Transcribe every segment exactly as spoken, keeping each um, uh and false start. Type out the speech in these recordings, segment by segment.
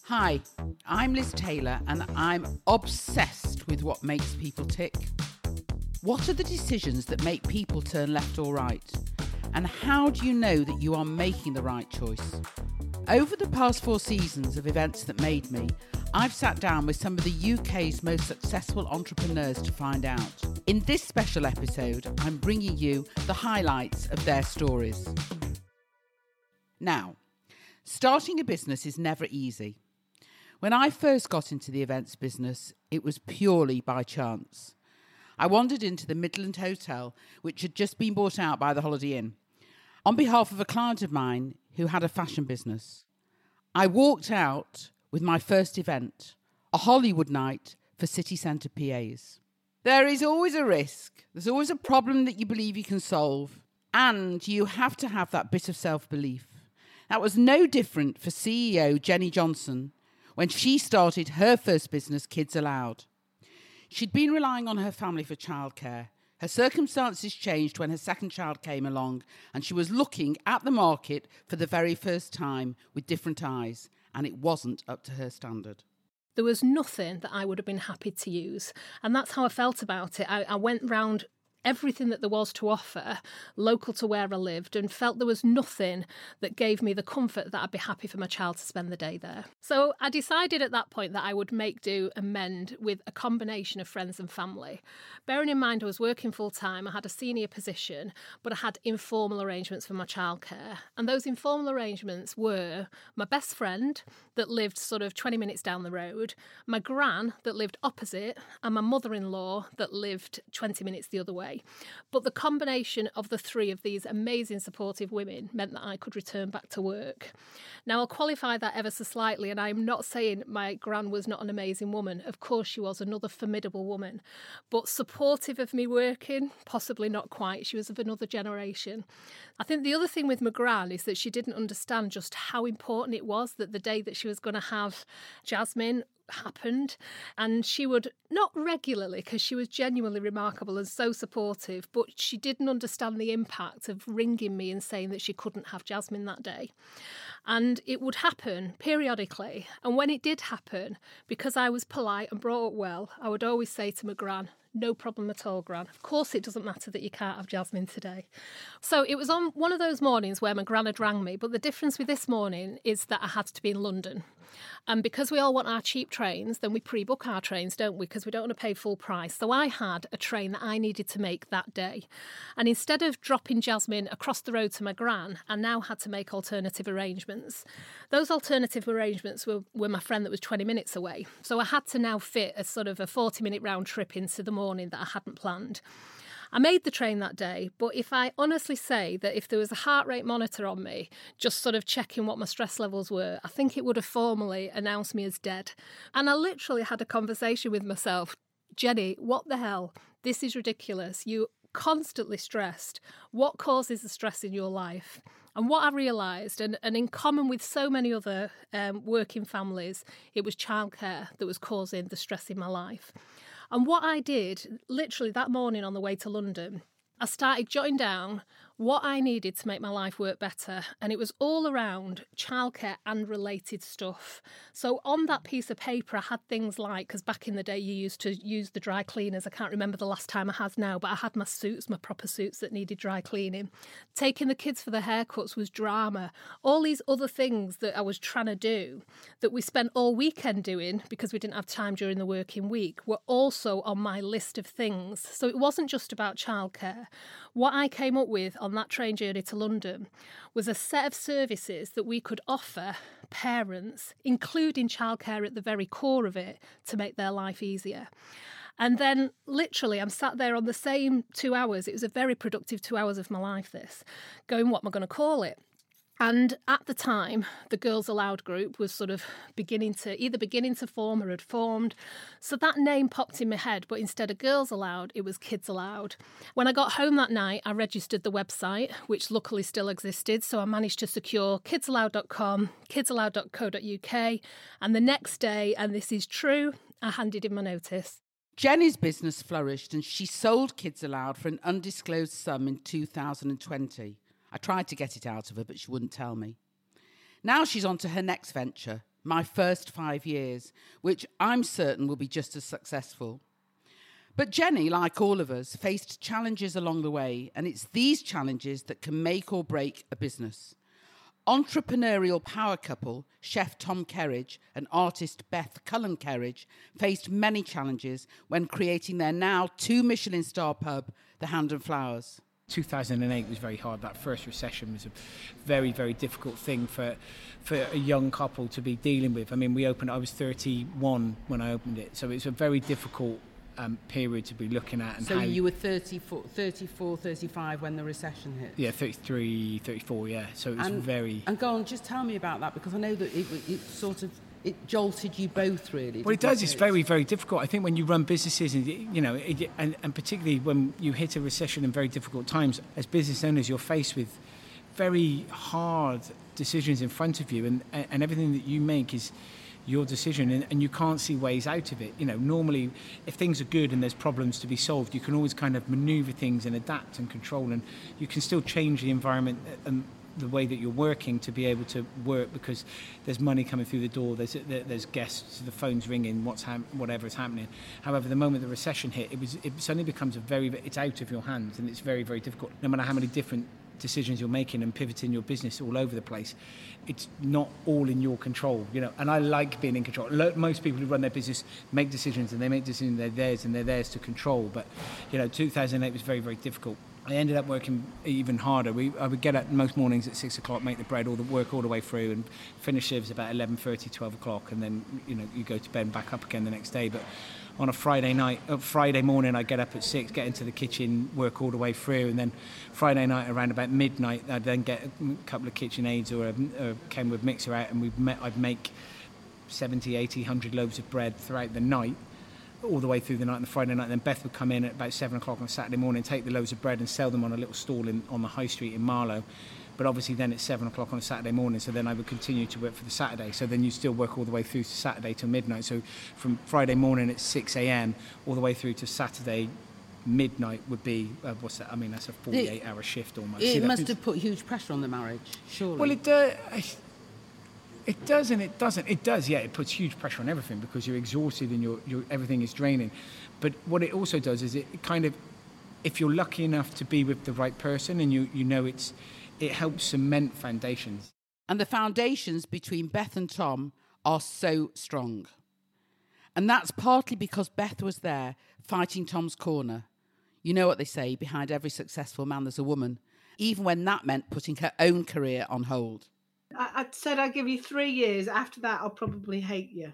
Hi, I'm Liz Taylor and I'm obsessed with what makes people tick. What are the decisions that make people turn left or right? And how do you know that you are making the right choice? Over the past four seasons of Events That Made Me, I've sat down with some of the U K's most successful entrepreneurs to find out. In this special episode, I'm bringing you the highlights of their stories. Now, starting a business is never easy. When I first got into the events business, it was purely by chance. I wandered into the Midland Hotel, which had just been bought out by the Holiday Inn, on behalf of a client of mine who had a fashion business. I walked out with my first event, a Hollywood night for city centre P As. There is always a risk. There's always a problem that you believe you can solve, and you have to have that bit of self-belief. That was no different for C E O Jenny Johnson when she started her first business, Kids Aloud. She'd been relying on her family for childcare. Her circumstances changed when her second child came along, and she was looking at the market for the very first time with different eyes, and it wasn't up to her standard. There was nothing that I would have been happy to use, and that's how I felt about it. I, I went round everything that there was to offer, local to where I lived, and felt there was nothing that gave me the comfort that I'd be happy for my child to spend the day there. So I decided at that point that I would make do and mend with a combination of friends and family. Bearing in mind I was working full-time, I had a senior position, but I had informal arrangements for my childcare. And those informal arrangements were my best friend that lived sort of twenty minutes down the road, my gran that lived opposite, and my mother-in-law that lived twenty minutes the other way. But the combination of the three of these amazing supportive women meant that I could return back to work. Now, I'll qualify that ever so slightly, and I'm not saying my gran was not an amazing woman. Of course she was, another formidable woman. But supportive of me working, possibly not quite. She was of another generation. I think the other thing with my gran is that she didn't understand just how important it was that the day that she was going to have Jasmine happened, and she would, not regularly because she was genuinely remarkable and so supportive, but she didn't understand the impact of ringing me and saying that she couldn't have Jasmine that day. And it would happen periodically, and when it did happen, because I was polite and brought up well, I would always say to my gran, "No problem at all, Gran. Of course it doesn't matter that you can't have Jasmine today." So it was on one of those mornings where my gran had rang me, but the difference with this morning is that I had to be in London. And because we all want our cheap trains, then we pre-book our trains, don't we? Because we don't want to pay full price. So I had a train that I needed to make that day. And instead of dropping Jasmine across the road to my gran, I now had to make alternative arrangements. Those alternative arrangements were, were my friend that was twenty minutes away. So I had to now fit a sort of a forty-minute round trip into the morning that I hadn't planned. I made the train that day, but if I honestly say that if there was a heart rate monitor on me, just sort of checking what my stress levels were, I think it would have formally announced me as dead. And I literally had a conversation with myself. Jenny, what the hell? This is ridiculous. You constantly stressed. What causes the stress in your life? And what I realised, and, and in common with so many other um, working families, it was childcare that was causing the stress in my life. And what I did, literally that morning on the way to London, I started jotting down what I needed to make my life work better. And it was all around childcare and related stuff. So on that piece of paper, I had things like, because back in the day you used to use the dry cleaners. I can't remember the last time I had now, but I had my suits, my proper suits that needed dry cleaning. Taking the kids for the haircuts was drama. All these other things that I was trying to do that we spent all weekend doing because we didn't have time during the working week were also on my list of things. So it wasn't just about childcare. What I came up with on that train journey to London was a set of services that we could offer parents, including childcare at the very core of it, to make their life easier. And then literally I'm sat there on the same two hours. It was a very productive two hours of my life, this, going, what am I going to call it? And at the time, the Girls Aloud group was sort of beginning to, either beginning to form or had formed. So that name popped in my head, but instead of Girls Aloud, it was Kids Aloud. When I got home that night, I registered the website, which luckily still existed. So I managed to secure kids aloud dot com, kids aloud dot co dot uk. And the next day, and this is true, I handed in my notice. Jenny's business flourished and she sold Kids Aloud for an undisclosed sum in two thousand twenty. I tried to get it out of her, but she wouldn't tell me. Now she's on to her next venture, my first five years, which I'm certain will be just as successful. But Jenny, like all of us, faced challenges along the way, and it's these challenges that can make or break a business. Entrepreneurial power couple, chef Tom Kerridge and artist Beth Cullen Kerridge, faced many challenges when creating their now two Michelin star pub, The Hand and Flowers. two thousand eight was very hard. That first recession was a very, very difficult thing for for a young couple to be dealing with. I mean, we opened, I was thirty-one when I opened it, so it's a very difficult um, period to be looking at. And so how, you were thirty-four, thirty-four, thirty-five when the recession hit? Yeah, thirty-three, thirty-four, yeah. So it was and, very... And go on, just tell me about that, because I know that it, it sort of... It jolted you both, really. Well, it does. It's very, very difficult. I think when you run businesses, and you know, it, and, and particularly when you hit a recession in very difficult times, as business owners, you're faced with very hard decisions in front of you, and, and everything that you make is your decision, and, and you can't see ways out of it. You know, normally, if things are good and there's problems to be solved, you can always kind of maneuver things and adapt and control, and you can still change the environment and the way that you're working to be able to work, because there's money coming through the door, there's there's guests, the phone's ringing, what's ha- whatever is happening. However, the moment the recession hit, it was it suddenly becomes a very it's out of your hands, and it's very, very difficult. No matter how many different decisions you're making and pivoting your business all over the place, it's not all in your control, you know. And I like being in control. Most people who run their business make decisions, and they make decisions, they're theirs and they're theirs to control. But you know, two thousand eight was very, very difficult. I ended up working even harder. We, I would get up most mornings at six o'clock, make the bread, all the work all the way through, and finish shifts about eleven thirty, twelve o'clock, and then you know you go to bed and back up again the next day. But on a Friday night, uh, Friday morning, I get up at six, get into the kitchen, work all the way through, and then Friday night around about midnight, I'd then get a couple of kitchen aids or a, a Kenwood mixer out, and we'd met, I'd make seventy, eighty, one hundred loaves of bread throughout the night, all the way through the night, and the Friday night. And then Beth would come in at about seven o'clock on Saturday morning, take the loaves of bread and sell them on a little stall in, on the high street in Marlow. But obviously then it's seven o'clock on a Saturday morning, so then I would continue to work for the Saturday. So then you still work all the way through to Saturday till midnight. So from Friday morning at six a.m. all the way through to Saturday midnight would be, uh, what's that? I mean, that's a forty-eight hour shift almost. It See, must have put huge pressure on the marriage, surely. Well, it does. Uh, It does and it doesn't. It does, yeah. It puts huge pressure on everything because you're exhausted and you're, you're, everything is draining. But what it also does is it kind of, if you're lucky enough to be with the right person and you, you know it's, it helps cement foundations. And the foundations between Beth and Tom are so strong. And that's partly because Beth was there fighting Tom's corner. You know what they say, behind every successful man there's a woman, even when that meant putting her own career on hold. I said I'd give you three years. After that, I'll probably hate you.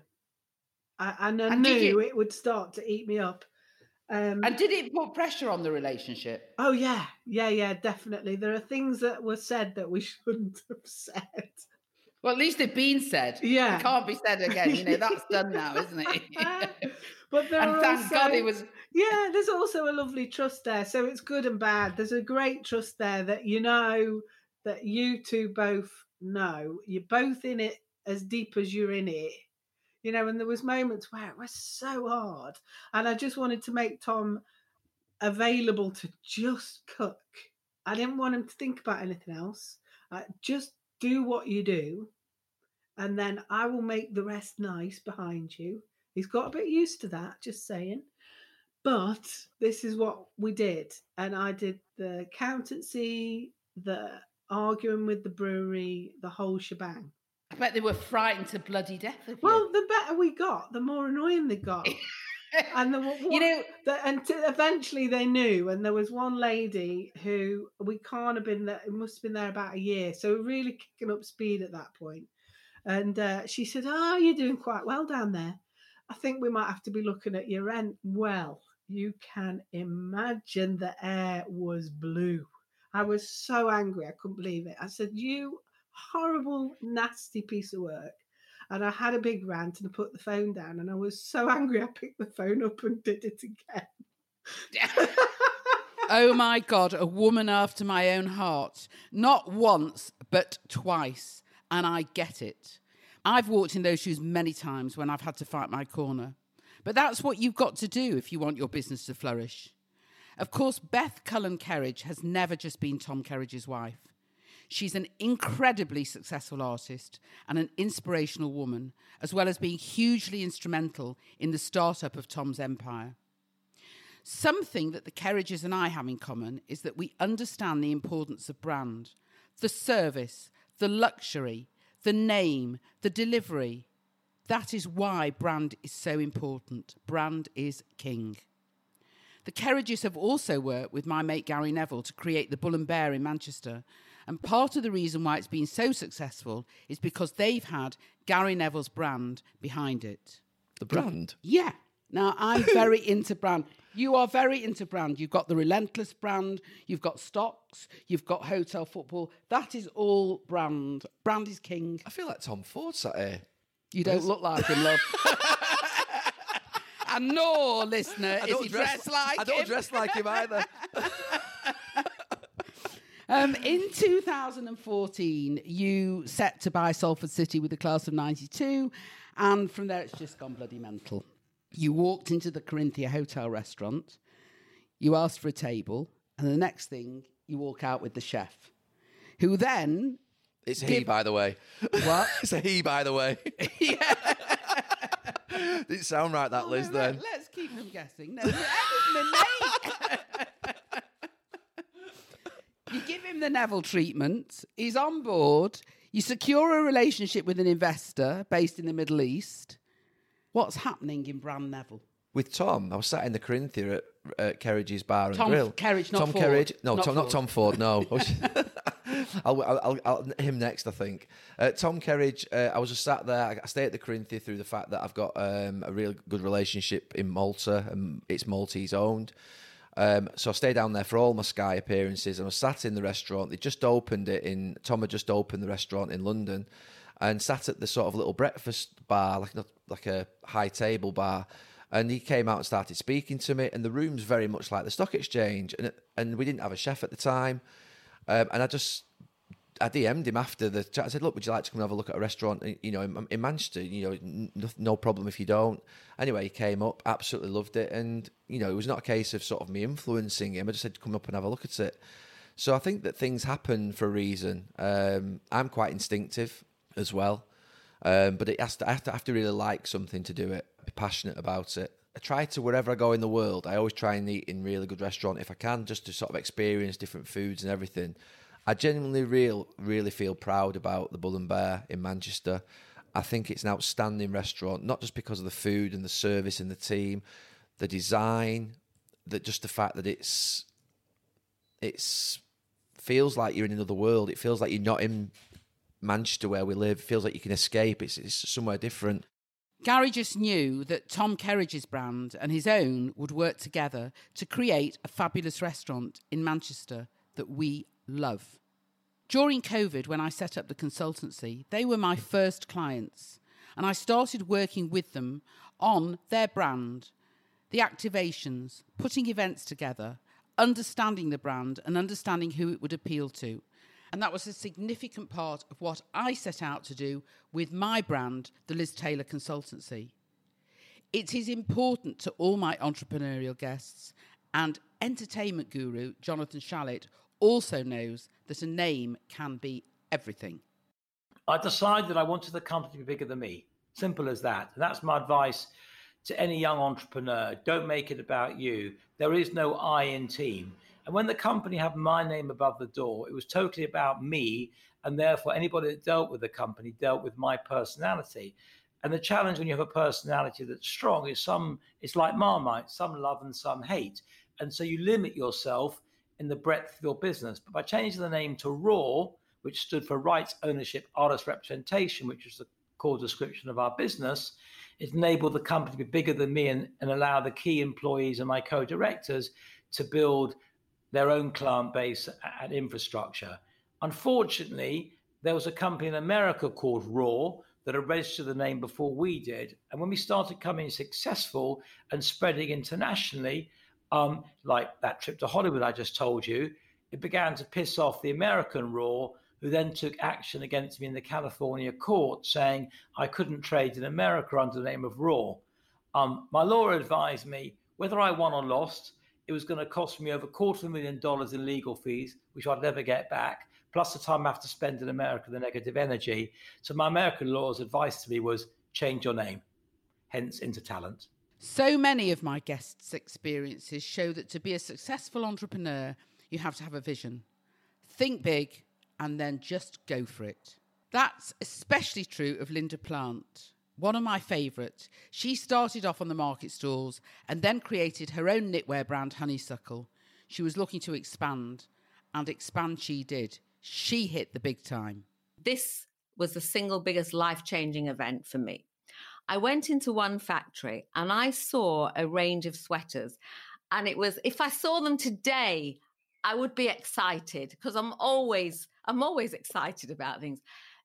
I, and I and knew you... it would start to eat me up. Um, and did it put pressure on the relationship? Oh, yeah. Yeah, yeah, definitely. There are things that were said that we shouldn't have said. Well, at least they've been said. Yeah. It can't be said again. You know, that's done now, isn't it? But there and are thank also, God it was... Yeah, there's also a lovely trust there. So it's good and bad. There's a great trust there that you know that you two both know. You're both in it as deep as you're in it. You know, and there was moments where it was so hard. And I just wanted to make Tom available to just cook. I didn't want him to think about anything else. Uh, just do what you do. And then I will make the rest nice behind you. He's got a bit used to that, just saying. But this is what we did. And I did the accountancy, the arguing with the brewery, the whole shebang. I bet they were frightened to bloody death of you. Well, the better we got, the more annoying they got. And the, what, you know, the, and to, eventually they knew. And there was one lady who we can't have been there. It must have been there about a year, so really kicking up speed at that point. And uh, she said, "Oh, you're doing quite well down there. I think we might have to be looking at your rent." Well, you can imagine the air was blue. I was so angry, I couldn't believe it. I said, "You horrible, nasty piece of work." And I had a big rant and I put the phone down and I was so angry I picked the phone up and did it again. Oh my God, a woman after my own heart. Not once, but twice. And I get it. I've walked in those shoes many times when I've had to fight my corner. But that's what you've got to do if you want your business to flourish. Of course, Beth Cullen Kerridge has never just been Tom Kerridge's wife. She's an incredibly successful artist and an inspirational woman, as well as being hugely instrumental in the startup of Tom's empire. Something that the Kerridges and I have in common is that we understand the importance of brand, the service, the luxury, the name, the delivery. That is why brand is so important. Brand is king. The Kerridges have also worked with my mate Gary Neville to create the Bull and Bear in Manchester. And part of the reason why it's been so successful is because they've had Gary Neville's brand behind it. The brand? Yeah. Now, I'm very into brand. You are very into brand. You've got the Relentless brand. You've got Stocks. You've got Hotel Football. That is all brand. Brand is king. I feel like Tom Ford sat here. You don't look like him, love. And nor, listener, I is don't he dress dressed like I don't him. dress like him either. Um, in two thousand fourteen, you set to buy Salford City with a class of ninety-two, and from there it's just gone bloody mental. You walked into the Corinthia Hotel restaurant, you asked for a table, and the next thing, you walk out with the chef, who then... It's he, give... by the way. What? It's a he, by the way. Yeah. Didn't sound right, that, Oh, Liz, no, then. Let, let's keep them guessing. No, that was my mate. You give him the Neville treatment. He's on board. You secure a relationship with an investor based in the Middle East. What's happening in Brand Neville? With Tom, I was sat in the Corinthia at, at Kerridge's Bar and Tom Grill. Kerridge, not Tom Ford. Kerridge. No, Not Tom, Ford. not Tom Ford, no. I'll, I'll, I'll, I'll, him next, I think. Uh, Tom Kerridge, uh, I was just sat there. I stay at the Corinthia through the fact that I've got um, a real good relationship in Malta, and it's Maltese owned. Um, so I stayed down there for all my Sky appearances, and I was sat in the restaurant. They just opened it in, Tom had just opened the restaurant in London, and sat at the sort of little breakfast bar, like a, like a high table bar. And he came out and started speaking to me, and the room's very much like the Stock Exchange, and and we didn't have a chef at the time. Um, and I just, I D M'd him after the chat. I said, look, would you like to come and have a look at a restaurant, you know, in, in Manchester? You know, no, no problem if you don't. Anyway, he came up, absolutely loved it. And, you know, it was not a case of sort of me influencing him. I just said, come up and have a look at it. So I think that things happen for a reason. Um, I'm quite instinctive as well. Um, but it has to, I, have to, I have to really like something to do it, be passionate about it. I try to, wherever I go in the world, I always try and eat in really good restaurant if I can, just to sort of experience different foods and everything. I genuinely real, really feel proud about the Bull and Bear in Manchester. I think it's an outstanding restaurant, not just because of the food and the service and the team, the design, that just the fact that it's it's feels like you're in another world. It feels like you're not in Manchester where we live. It feels like you can escape. It's, it's somewhere different. Gary just knew that Tom Kerridge's brand and his own would work together to create a fabulous restaurant in Manchester that we love. During COVID, when I set up the consultancy, they were my first clients, and I started working with them on their brand, the activations, putting events together, understanding the brand and understanding who it would appeal to. And that was a significant part of what I set out to do with my brand, the Liz Taylor Consultancy. It is important to all my entrepreneurial guests, and entertainment guru Jonathan Shalit also knows that a name can be everything. I decided I wanted the company to be bigger than me. Simple as that. And that's my advice to any young entrepreneur. Don't make it about you. There is no I in team. And when the company had my name above the door, it was totally about me. And therefore, anybody that dealt with the company dealt with my personality. And the challenge when you have a personality that's strong is some, it's like Marmite, some love and some hate. And so you limit yourself in the breadth of your business. But by changing the name to RAW, which stood for Rights, Ownership, Artist Representation, which is the core description of our business, it enabled the company to be bigger than me and, and allow the key employees and my co-directors to build their own client base and infrastructure. Unfortunately, there was a company in America called RAW that had registered the name before we did. And when we started becoming successful and spreading internationally, um, like that trip to Hollywood I just told you, it began to piss off the American RAW, who then took action against me in the California court, saying I couldn't trade in America under the name of RAW. Um, my lawyer advised me whether I won or lost, it was going to cost me over a quarter of a million dollars in legal fees, which I'd never get back, plus the time I have to spend in America, the negative energy. So my American law's advice to me was change your name, hence Intertalent. So many of my guests' experiences show that to be a successful entrepreneur, you have to have a vision. Think big and then just go for it. That's especially true of Linda Plant, one of my favourites. She started off on the market stalls and then created her own knitwear brand, Honeysuckle. She was looking to expand, and expand she did. She hit the big time. This was the single biggest life-changing event for me. I went into one factory and I saw a range of sweaters, and it was, if I saw them today, I would be excited because I'm always, I'm always excited about things.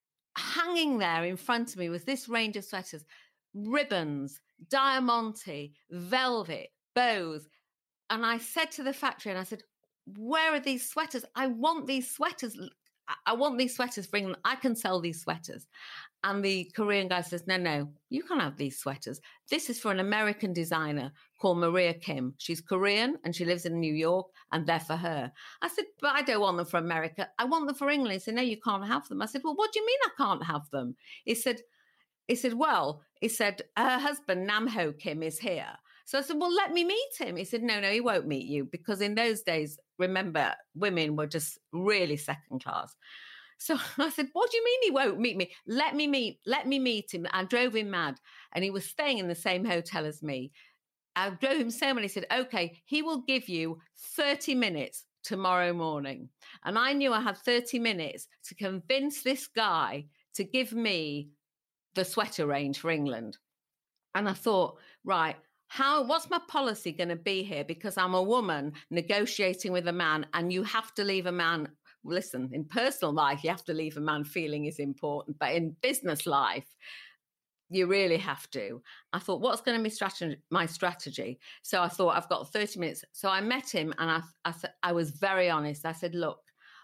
Hanging there in front of me was this range of sweaters, ribbons, diamante, velvet, bows. And I said to the factory, and I said, where are these sweaters? I want these sweaters. I want these sweaters for England. I can sell these sweaters. And the Korean guy says, no, no, you can't have these sweaters. This is for an American designer called Maria Kim. She's Korean and she lives in New York, and they're for her. I said, but I don't want them for America. I want them for England. He said, no, you can't have them. I said, well, what do you mean I can't have them? He said, he said, well, he said, her husband, Nam Ho Kim, is here. So I said, well, let me meet him. He said, no, no, he won't meet you, because in those days, remember, women were just really second class. So I said, what do you mean he won't meet me? Let me meet, let me meet him. I drove him mad. And he was staying in the same hotel as me. I drove him so mad. He said, okay, he will give you thirty minutes tomorrow morning. And I knew I had thirty minutes to convince this guy to give me the sweater range for England. And I thought, right, how, what's my policy going to be here? Because I'm a woman negotiating with a man, and you have to leave a man, listen, in personal life, you have to leave a man feeling is important, but in business life, you really have to. I thought, what's going to be strategy, my strategy? So I thought, I've got thirty minutes. So I met him, and I, I, I was very honest. I said, look,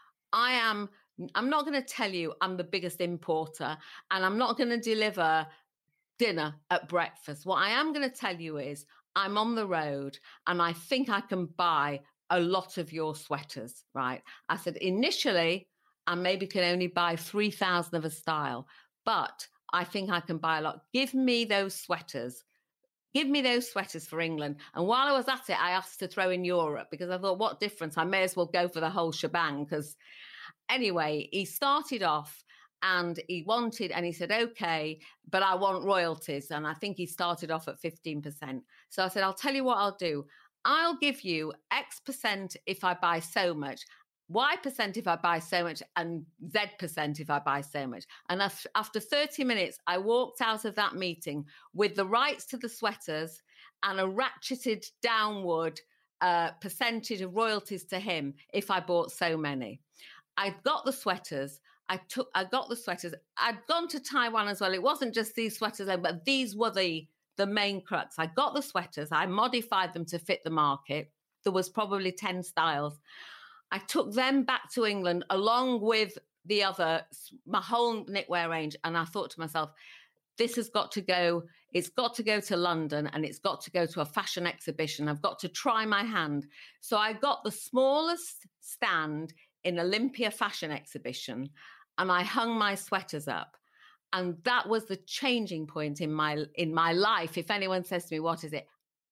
I am, I'm not going to tell you I'm the biggest importer, and I'm not going to deliver dinner at breakfast. What I am going to tell you is I'm on the road and I think I can buy a lot of your sweaters, right? I said, initially, I maybe can only buy three thousand of a style, but I think I can buy a lot. Give me those sweaters. Give me those sweaters for England. And while I was at it, I asked to throw in Europe, because I thought, what difference? I may as well go for the whole shebang. Because anyway, he started off and he wanted, and he said, okay, but I want royalties. And I think he started off at fifteen percent. So I said, I'll tell you what I'll do. I'll give you X percent if I buy so much, Y percent if I buy so much, and Z percent if I buy so much. And after thirty minutes, I walked out of that meeting with the rights to the sweaters and a ratcheted downward uh, percentage of royalties to him if I bought so many. I got the sweaters. I took, I got the sweaters. I'd gone to Taiwan as well. It wasn't just these sweaters, but these were the, the main crux. I got the sweaters. I modified them to fit the market. There was probably ten styles. I took them back to England along with the other, my whole knitwear range. And I thought to myself, this has got to go, it's got to go to London, and it's got to go to a fashion exhibition. I've got to try my hand. So I got the smallest stand in Olympia Fashion Exhibition, and I hung my sweaters up. And that was the changing point in my in my life. If anyone says to me, what is it?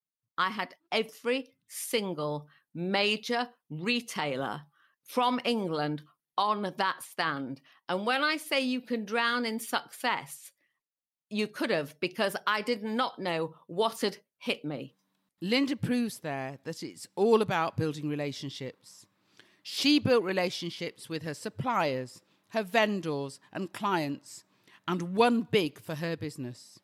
I had every single major retailer from England on that stand. And when I say you can drown in success, you could have, because I did not know what had hit me. Linda proves there that it's all about building relationships. She built relationships with her suppliers, her vendors and clients, and won big for her business.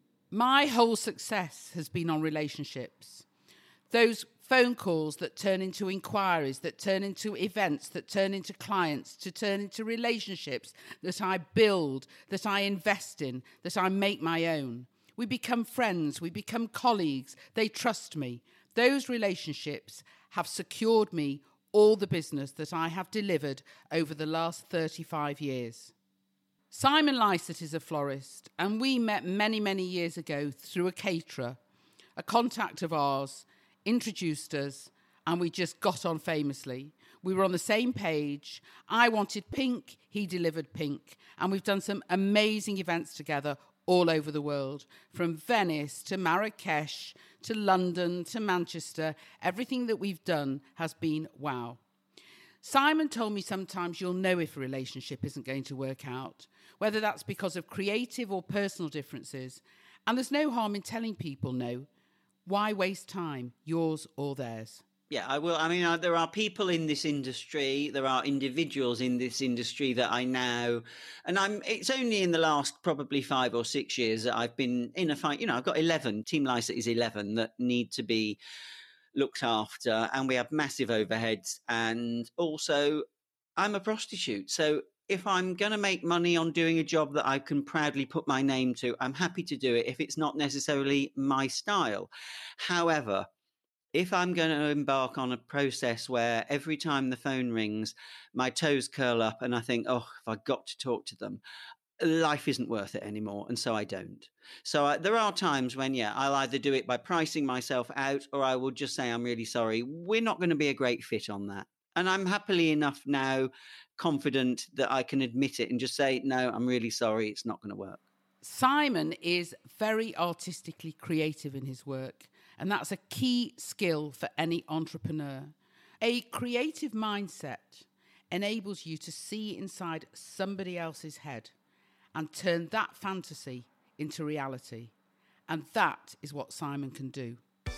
My whole success has been on relationships. Those phone calls that turn into inquiries, that turn into events, that turn into clients, to turn into relationships that I build, that I invest in, that I make my own. We become friends, we become colleagues, they trust me. Those relationships have secured me all the business that I have delivered over the last thirty-five years. Simon Lysett is a florist, and we met many, many years ago through a caterer. A contact of ours introduced us, and we just got on famously. We were on the same page. I wanted pink, he delivered pink. And we've done some amazing events together all over the world, from Venice to Marrakesh to London to Manchester. Everything that we've done has been wow. Simon told me sometimes you'll know if a relationship isn't going to work out, whether that's because of creative or personal differences. And there's no harm in telling people no. Why waste time, yours or theirs? Yeah, I will. I mean, uh, there are people in this industry, there are individuals in this industry that I know, and I'm. It's only in the last probably five or six years that I've been in a fight. You know, I've got eleven, Team Lycett is eleven that need to be looked after, and we have massive overheads, and also I'm a prostitute. So if I'm going to make money on doing a job that I can proudly put my name to, I'm happy to do it if it's not necessarily my style. However, if I'm going to embark on a process where every time the phone rings, my toes curl up and I think, oh, if I got to talk to them, life isn't worth it anymore. And so I don't. So uh, there are times when, yeah, I'll either do it by pricing myself out, or I will just say, I'm really sorry. We're not going to be a great fit on that. And I'm happily enough now confident that I can admit it and just say, no, I'm really sorry. It's not going to work. Simon is very artistically creative in his work. And that's a key skill for any entrepreneur. A creative mindset enables you to see inside somebody else's head and turn that fantasy into reality. And that is what Simon can do.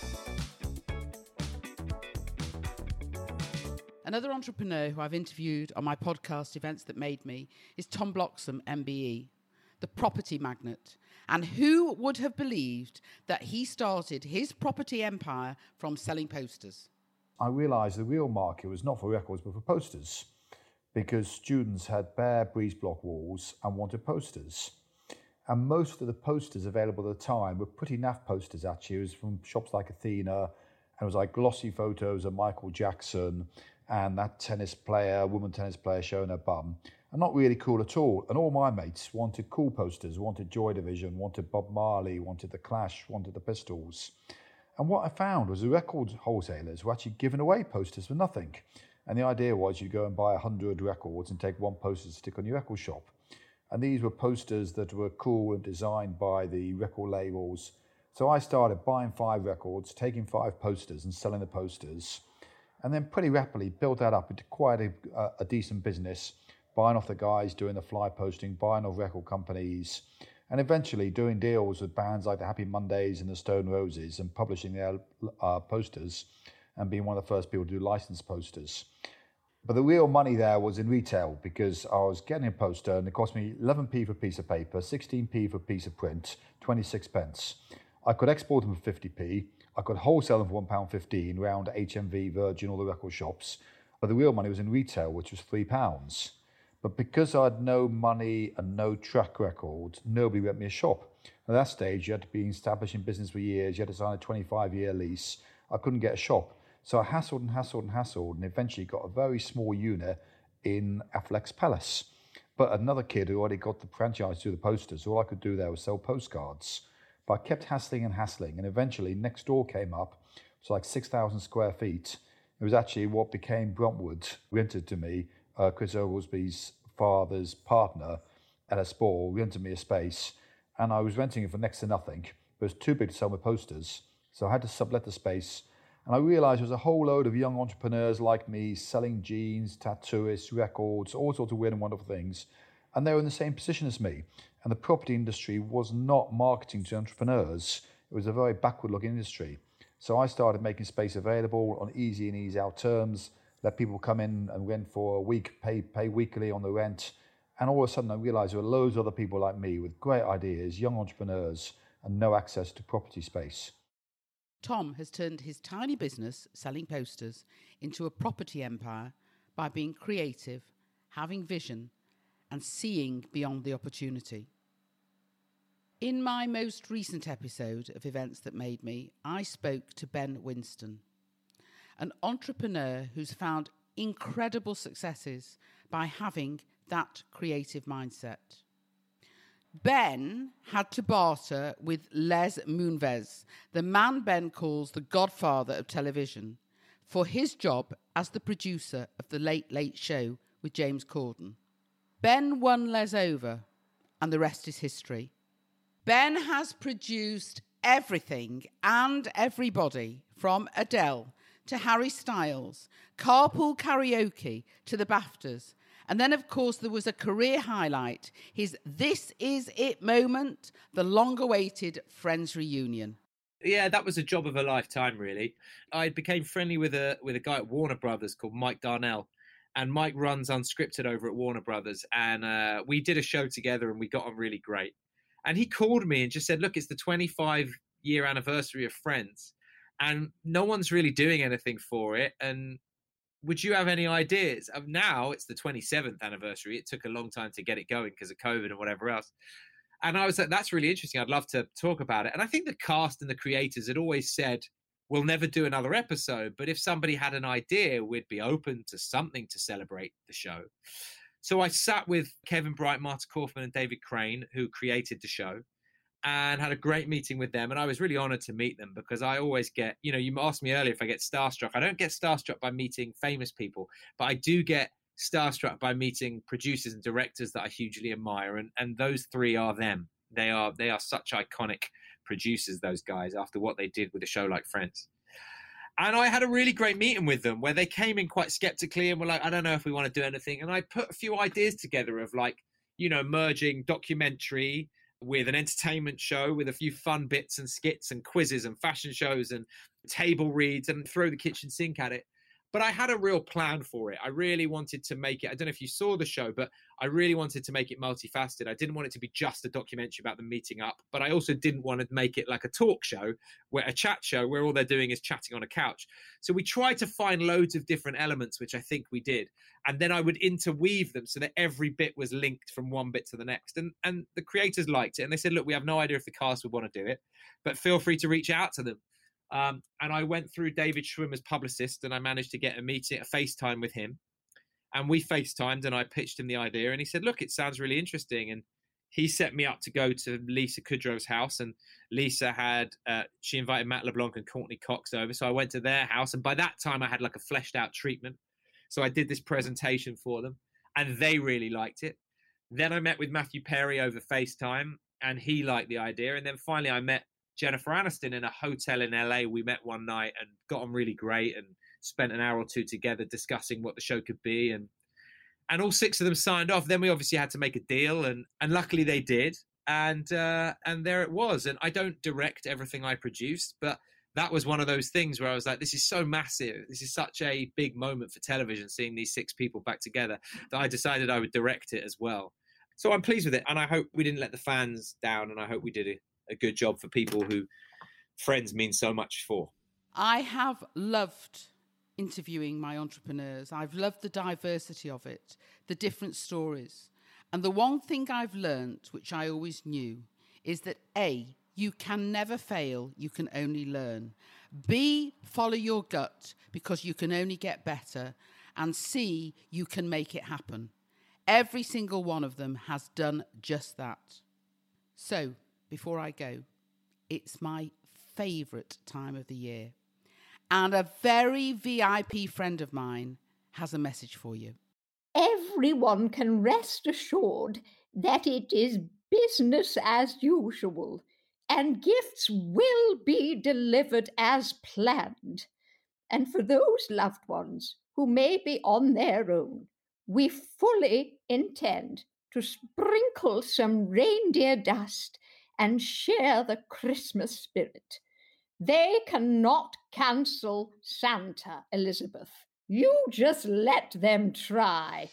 Another entrepreneur who I've interviewed on my podcast, Events That Made Me, is Tom Bloxham, M B E, the property magnate. And who would have believed that he started his property empire from selling posters? I realised the real market was not for records but for posters, because students had bare breeze block walls and wanted posters. And most of the posters available at the time were pretty naff posters, actually. It was from shops like Athena, and it was like glossy photos of Michael Jackson and that tennis player, woman tennis player showing her bum. And not really cool at all. And all my mates wanted cool posters, wanted Joy Division, wanted Bob Marley, wanted The Clash, wanted the Pistols. And what I found was the record wholesalers were actually giving away posters for nothing. And the idea was you go and buy one hundred records and take one poster to stick on your record shop. And these were posters that were cool and designed by the record labels. So I started buying five records, taking five posters and selling the posters. And then pretty rapidly built that up into quite a, a, a decent business, buying off the guys doing the fly posting, buying off record companies, and eventually doing deals with bands like the Happy Mondays and the Stone Roses and publishing their uh, posters and being one of the first people to do licensed posters. But the real money there was in retail, because I was getting a poster and it cost me eleven p for a piece of paper, sixteen p for a piece of print, twenty-six pence. I could export them for fifty p. I could wholesale them for one pound fifteen round H M V, Virgin, all the record shops. But the real money was in retail, which was three pounds. But because I had no money and no track record, nobody rent me a shop. At that stage, you had to be established in business for years. You had to sign a twenty-five year lease. I couldn't get a shop. So I hassled and hassled and hassled and eventually got a very small unit in Affleck's Palace. But another kid who already got the franchise to do the posters, all I could do there was sell postcards. But I kept hassling and hassling, and eventually next door came up. It's like six thousand square feet. It was actually what became Bruntwood, rented to me. Uh, Chris Oglesby's father's partner, Ellis Ball, rented me a space, and I was renting it for next to nothing. It was too big to sell my posters, so I had to sublet the space. And I realised there was a whole load of young entrepreneurs like me selling jeans, tattooists, records, all sorts of weird and wonderful things, and they were in the same position as me. And the property industry was not marketing to entrepreneurs. It was a very backward-looking industry. So I started making space available on easy and easy-out terms, let people come in and rent for a week, pay pay weekly on the rent. And all of a sudden I realised there were loads of other people like me with great ideas, young entrepreneurs, and no access to property space. Tom has turned his tiny business, selling posters, into a property empire by being creative, having vision, and seeing beyond the opportunity. In my most recent episode of Events That Made Me, I spoke to Ben Winston, an entrepreneur who's found incredible successes by having that creative mindset. Ben had to barter with Les Moonves, the man Ben calls the godfather of television, for his job as the producer of The Late Late Show with James Corden. Ben won Les over, and the rest is history. Ben has produced everything and everybody from Adele to Harry Styles, Carpool Karaoke to the BAFTAs. And then, of course, there was a career highlight, his This Is It moment, the long-awaited Friends reunion. Yeah, that was a job of a lifetime, really. I became friendly with a with a guy at Warner Brothers called Mike Darnell. And Mike runs Unscripted over at Warner Brothers. And uh, we did a show together and we got on really great. And he called me and just said, look, it's the twenty-five year anniversary of Friends. And no one's really doing anything for it. And would you have any ideas? Now it's the twenty-seventh anniversary. It took a long time to get it going because of COVID and whatever else. And I was like, that's really interesting. I'd love to talk about it. And I think the cast and the creators had always said, we'll never do another episode. But if somebody had an idea, we'd be open to something to celebrate the show. So I sat with Kevin Bright, Marta Kaufman, and David Crane, who created the show, and had a great meeting with them. And I was really honored to meet them because I always get, you know, you asked me earlier if I get starstruck. I don't get starstruck by meeting famous people, but I do get starstruck by meeting producers and directors that I hugely admire. And, and those three are them. They are, they are such iconic producers, those guys, after what they did with a show like Friends. And I had a really great meeting with them where they came in quite skeptically and were like, I don't know if we want to do anything. And I put a few ideas together of like, you know, merging documentary with an entertainment show with a few fun bits and skits and quizzes and fashion shows and table reads and throw the kitchen sink at it. But I had a real plan for it. I really wanted to make it, I don't know if you saw the show, but I really wanted to make it multifaceted. I didn't want it to be just a documentary about them meeting up, but I also didn't want to make it like a talk show, where a chat show where all they're doing is chatting on a couch. So we tried to find loads of different elements, which I think we did. And then I would interweave them so that every bit was linked from one bit to the next. And, and the creators liked it. And they said, look, we have no idea if the cast would want to do it, but feel free to reach out to them. Um, and I went through David Schwimmer's publicist and I managed to get a meeting, a FaceTime with him. And we FaceTimed and I pitched him the idea and he said, look, it sounds really interesting. And he set me up to go to Lisa Kudrow's house. And Lisa had, uh, she invited Matt LeBlanc and Courtney Cox over. So I went to their house. And by that time I had like a fleshed out treatment. So I did this presentation for them and they really liked it. Then I met with Matthew Perry over FaceTime and he liked the idea. And then finally I met Jennifer Aniston in a hotel in L A. We met one night and got on really great and spent an hour or two together discussing what the show could be. And and all six of them signed off. Then we obviously had to make a deal and, and luckily they did. And uh, and there it was. And I don't direct everything I produce, but that was one of those things where I was like, this is so massive. This is such a big moment for television, seeing these six people back together, that I decided I would direct it as well. So I'm pleased with it. And I hope we didn't let the fans down. And I hope we did it. A good job for people who Friends mean so much for. I have loved interviewing my entrepreneurs. I've loved the diversity of it, the different stories. And the one thing I've learnt, which I always knew, is that A, you can never fail, you can only learn. B, follow your gut because you can only get better. And C, you can make it happen. Every single one of them has done just that. So, before I go, it's my favourite time of the year. And a very V I P friend of mine has a message for you. Everyone can rest assured that it is business as usual, and gifts will be delivered as planned. And for those loved ones who may be on their own, we fully intend to sprinkle some reindeer dust and share the Christmas spirit. They cannot cancel Santa, Elizabeth. You just let them try.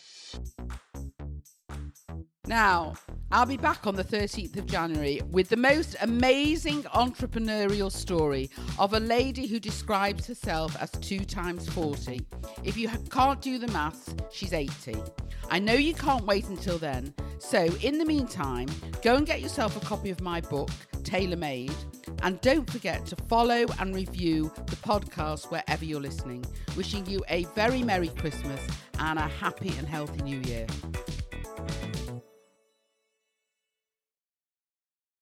Now, I'll be back on the thirteenth of January with the most amazing entrepreneurial story of a lady who describes herself as two times forty. If you can't do the maths, she's eighty. I know you can't wait until then. So in the meantime, go and get yourself a copy of my book, Tailor Made. And don't forget to follow and review the podcast wherever you're listening. Wishing you a very Merry Christmas and a happy and healthy New Year.